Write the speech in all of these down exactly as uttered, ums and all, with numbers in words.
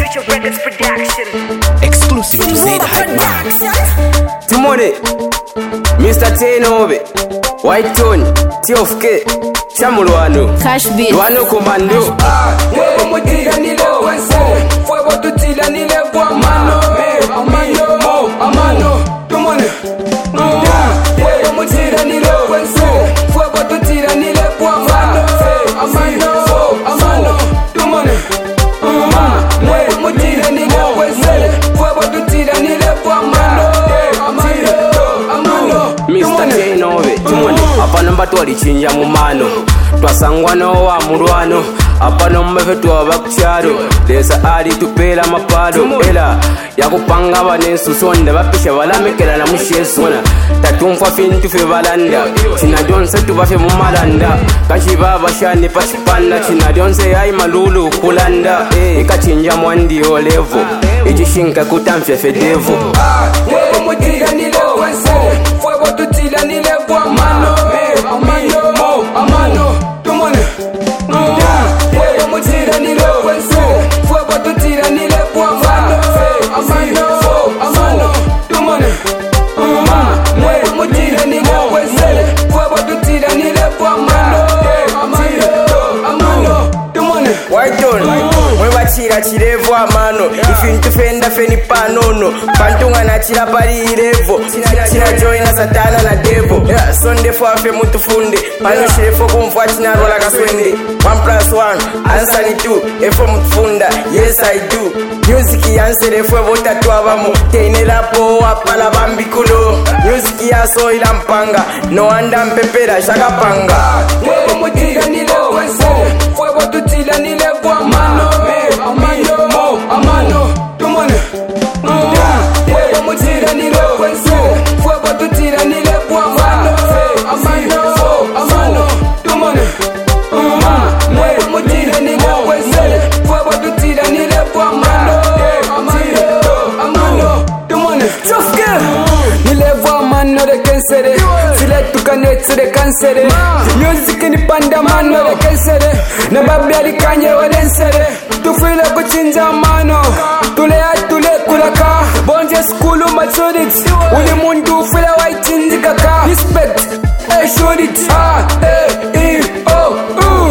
Future Records production. Exclusive to say the hype man. Timone, Mister Tenobe, White Tone, T of K, Chamulwano, Cash beat, Wano Commando. Ah, wewe mutila nile wense, fuego tutila nile kwa mano, amano, mo, amano, tumone. Wewe mutila nile wense, fuego tutila nile kwa mano, amano, amano, tumone. Wewe mutila nile wense, fuego tutila nile kwa mano, amano, amano, Mister Tenobe, Timone, apana mbatu walichinja mumano. Twasangwa no wa mulwano apano mbefe twabakuchalo lesa ali tupela mapalo ela yakupanga banensu sonde bapisha balamekela na mushesu mwana tatumfa fintu fe balanda china jonse tubafe mumalanda kashi baba shani pachipanda china jonse ai malulu kulanda eh ikachinja mwandi olevo ijishinka kutamfye fedevo wewe mutila nile wense, fuego tutila nile kwa mano, amano, mo, amano, tumone. Wewe mutila nile wense, fuego tutila nile kwa mano, amano, amano, tumone. Wewe mutila nile wense, fuego tutila nile kwa mano, amano, amano, tumone. White Tone, mwe bachira chirevo amano ifintu fenda feni panono pantunga na chira pari irevo china join na satana na devo yeah, sonde fo afe mutu funde pano shirefo kumfwa china rola kaswende one plus one answer ni two efo mutu funda yes I do music yansere fwe bota twabamo tenela po apala bambikulo music yaso ila mpanga no anda mpepera shaka panga wewe mutila nile wense, fuego tutila nile kwa mano, amano, mo, amano, tumone. Wewe mutila nile wense, fuego tutila nile kwa mano, amano, amano, tumone. Wewe mutila nile wense, fuego tutila nile kwa mano, amano, amano, tumone. Chofke nile kwa mano de kensere, sile tukanetse de kansere. Music ni panda mano de kensere, na babi alikanye wadensere. Tufile kuchinja mano, tulea tule kulaka. Bonje skulu machurit, uli mundu ufile waitinzi kaka. Respect, eh shurit, ah, eh, eh, oh, uh.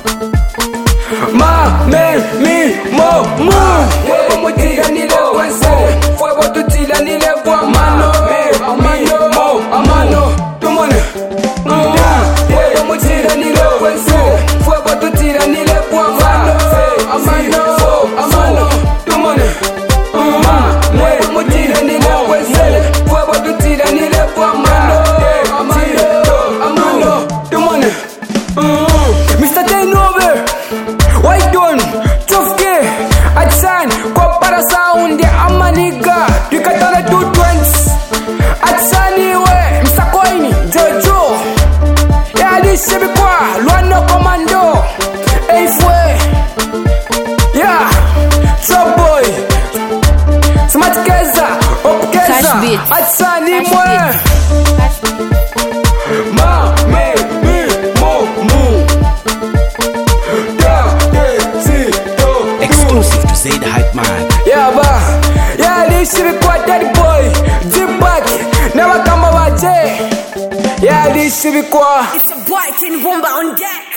Ma, me, mi, mo, mu. Wewe mutila nile wense, fuego tutila nile kwa mano, amano, mo, amano, tumone. Wewe mutila nile wense, fuego tutila nile kwa mano, amano, amano, tumone. Wewe mutila nile wense, fuego tutila nile kwa mano, amano, amano, tumone. Mister Tenobe, White Tone, Chofke, Atsan, Kopara Sound, Amaniga, Dikatana two twenty, Atsaniwe, Mister Koini, Jojo, Yadi Sebikwa, Luano Commando, Eifwe, yeah, Trap Boy, Smart Keza, Opkeza, Cash beat, Atsani Cash Mwe, Cash beat. Ma, me, mi, mo, mu. Da, de, si, do, Exclusive to say the hype man. yeah, ba, yeah, this shit kwa daddy boy, Jim back, never come over, J. Yeah, this shit kwa. It's a boy King Wumba on deck.